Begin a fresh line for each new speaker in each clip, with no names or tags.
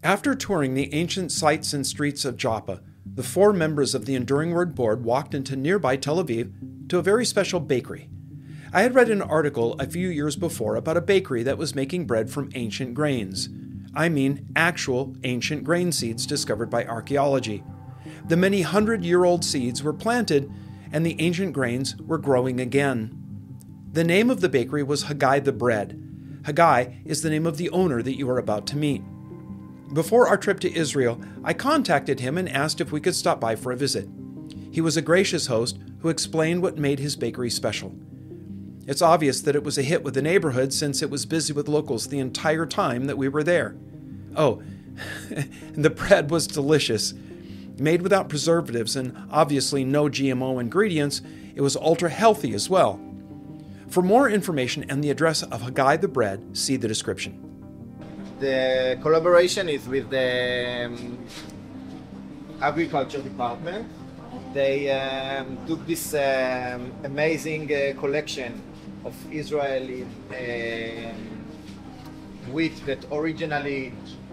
After touring the ancient sites and streets of Joppa, the 4 members of the Enduring Word Board walked into nearby Tel Aviv to a very special bakery. I had read an article a few years before about a bakery that was making bread from ancient grains. I mean actual ancient grain seeds discovered by archaeology. The many hundred-year-old seeds were planted, and the ancient grains were growing again. The name of the bakery was Haggai the Bread. Haggai is the name of the owner that you are about to meet. Before our trip to Israel, I contacted him and asked if we could stop by for a visit. He was a gracious host who explained what made his bakery special. It's obvious that it was a hit with the neighborhood since it was busy with locals the entire time that we were there. Oh, the bread was delicious. Made without preservatives and obviously no GMO ingredients, it was ultra healthy as well. For more information and the address of Haggai the Bread, see the description.
The collaboration is with the agriculture department. They took this amazing collection of Israeli wheat that originally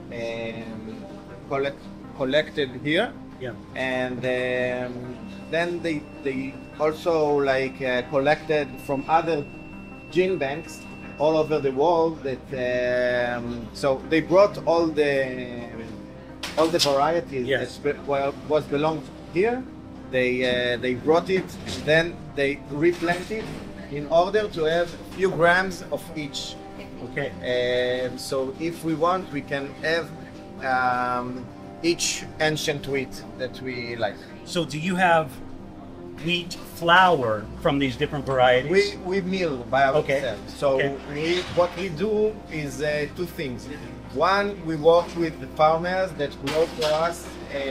collected here.
Yeah.
And then they also collected from other gene banks all over the world. That so they brought all the varieties.
Yes.
that was belonged here. They brought it, then they replanted in order to have a few grams of each.
Okay.
So if we want, we can have each ancient wheat that we like.
So do you have wheat flour from these different varieties?
We mill by ourselves. So
Okay.
what we do is 2 things. One, we work with the farmers that grow for us.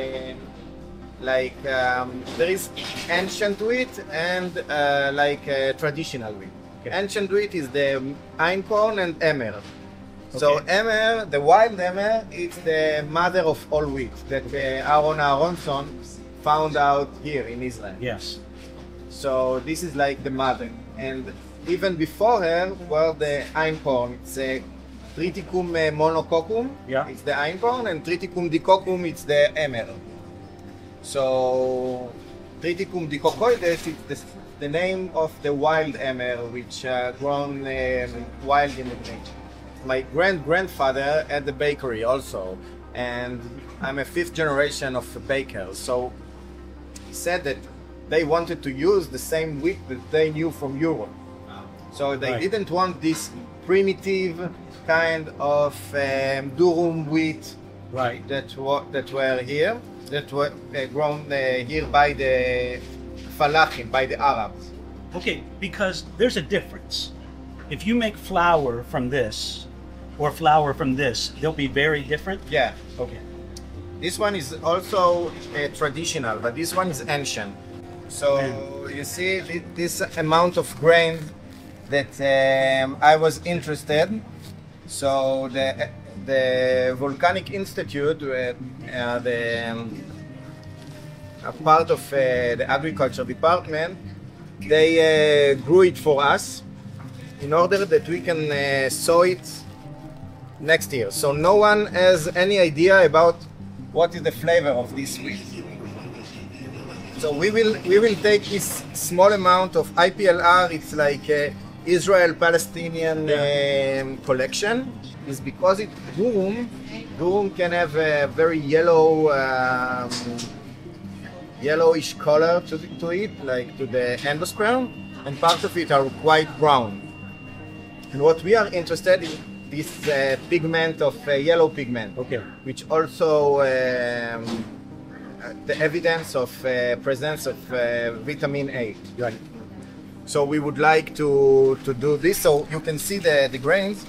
There is ancient wheat and traditional wheat.
Okay.
Ancient wheat is the einkorn and emmer. So emmer, the wild emmer, it's the mother of all wheat that Aaron Aronson found out here in Israel.
Yes.
So this is like the mother. And even before her, well, the einkorn, it's Triticum monococcum,
Yeah.
it's the einkorn, and Triticum dicoccum, it's the emmer. So Triticum dicocoides is the name of the wild emmer, which grown wild in the nature. My grandfather had the bakery also, and I'm a 5th generation of bakers. So he said that they wanted to use the same wheat that they knew from Europe. So they
Right.
didn't want this primitive kind of durum wheat
Right.
that were here, that were grown here by the Falahim, by the Arabs.
Okay, because there's a difference. If you make flour from this or flour from this, they'll be very different.
Yeah.
Okay.
This one is also traditional, but this one is ancient. So you see this amount of grain that I was interested. So the Volcanic Institute, a part of the agriculture department, they grew it for us in order that we can sow it next year. So no one has any idea about what is the flavor of this wheat. So we will take this small amount of IPLR. It's like Israel-Palestinian collection. Is because it durum can have a very yellowish color to it, like to the endosperm, and part of it are quite brown. And what we are interested in, this pigment of yellow pigment, which also the evidence of presence of vitamin A.
Right.
So we would like to do this. So you can see the grains.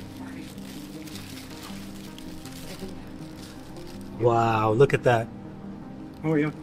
Wow, look at that. Oh yeah.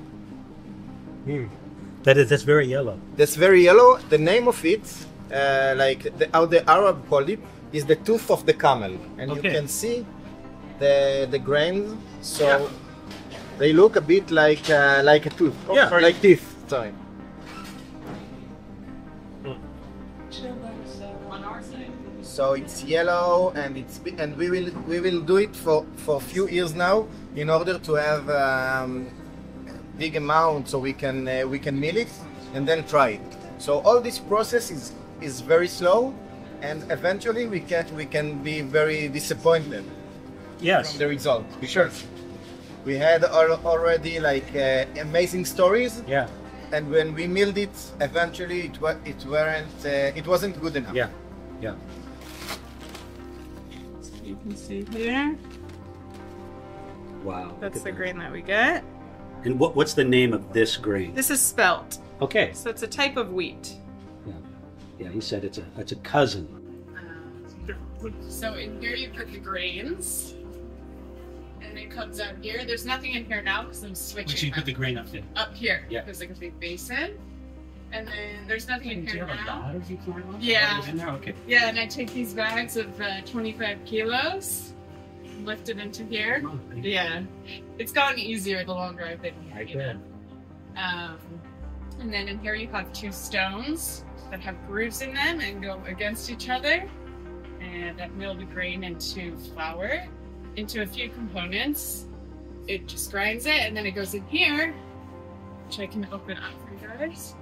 That's very yellow.
That's very yellow. The name of it, how the Arab call it, is the tooth of the camel, and you can see the grains. So they look a bit like a tooth.
Yeah.
Like teeth. Sorry. So it's yellow, and we will do it for a few years now in order to have big amount so we can mill it and then try it. So all this process is very slow, and eventually we can be very disappointed
Yes.
from the result, because we had already like amazing stories,
Yeah.
and when we milled it, eventually it wasn't good enough.
Yeah. Yeah.
You can see here.
Wow.
That's
look
the
at
grain that we get.
that. And what's the name of this grain?
This is spelt.
Okay.
So it's a type of wheat.
Yeah. Yeah. He said it's a cousin.
So in here you put the grains, and it comes out here. There's nothing in here now because I'm switching.
So you put the grain up there.
up here.
Yeah.
There's like a big basin, and then there's nothing in
Do you
here
have a
now.
lot of you pouring on?
Yeah.
Oh, in there? Okay.
Yeah, and I take these bags of 25 kilos, lift it into here.
Come on, baby.
Yeah, it's gotten easier the longer I've been here.
I
you know? And then in here you have two stones that have grooves in them and go against each other, and that mill the grain into flour, into a few components. It just grinds it, and then it goes in here, which I can open up for you guys.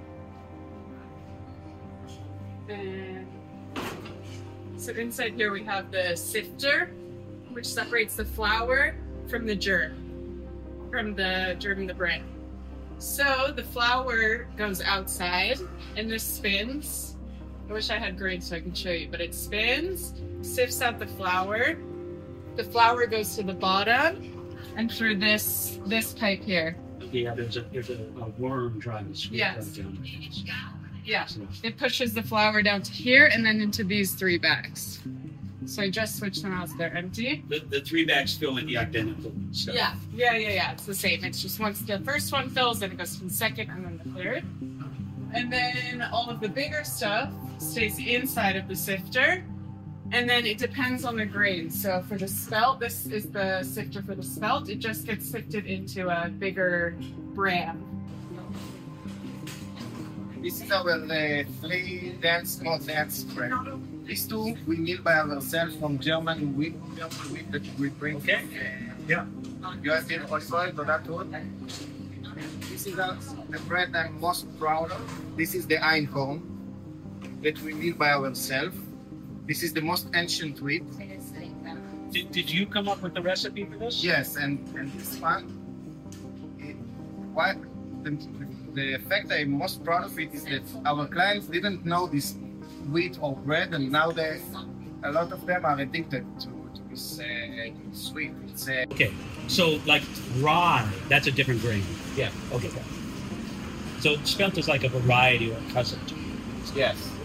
And so inside here we have the sifter, which separates the flour from the germ in the bread. So the flour goes outside, and this spins. I wish I had grain so I could show you, but it spins, sifts out the flour. The flour goes to the bottom, and through this pipe here.
Yeah. There's a worm driving sweet
Yes.
down.
Yeah,
So,
it pushes the flour down to here, and then into these 3 bags. So I just switched them out so they're empty.
the 3 bags fill in the identical stuff.
Yeah. It's the same. It's just once the first one fills, then it goes to the second, and then the third. And then all of the bigger stuff stays inside of the sifter. And then it depends on the grain. So for the spelt, this is the sifter for the spelt. It just gets sifted into a bigger bran.
This is our 3 small dance bread. These 2 we mill by ourselves from German wheat that we bring.
Okay. Yeah.
You have here also tomato. This is the bread I'm most proud of. This is the einkorn that we mill by ourselves. This is the most ancient wheat.
Did you come up with the recipe for this?
Yes, and this one, the fact I'm most proud of it is that our clients didn't know this wheat or bread, and now a lot of them are addicted to this sweet. It's
Okay. So like rye, that's a different grain.
yeah,
Okay. So spelt is like a variety or a cousin.
yes.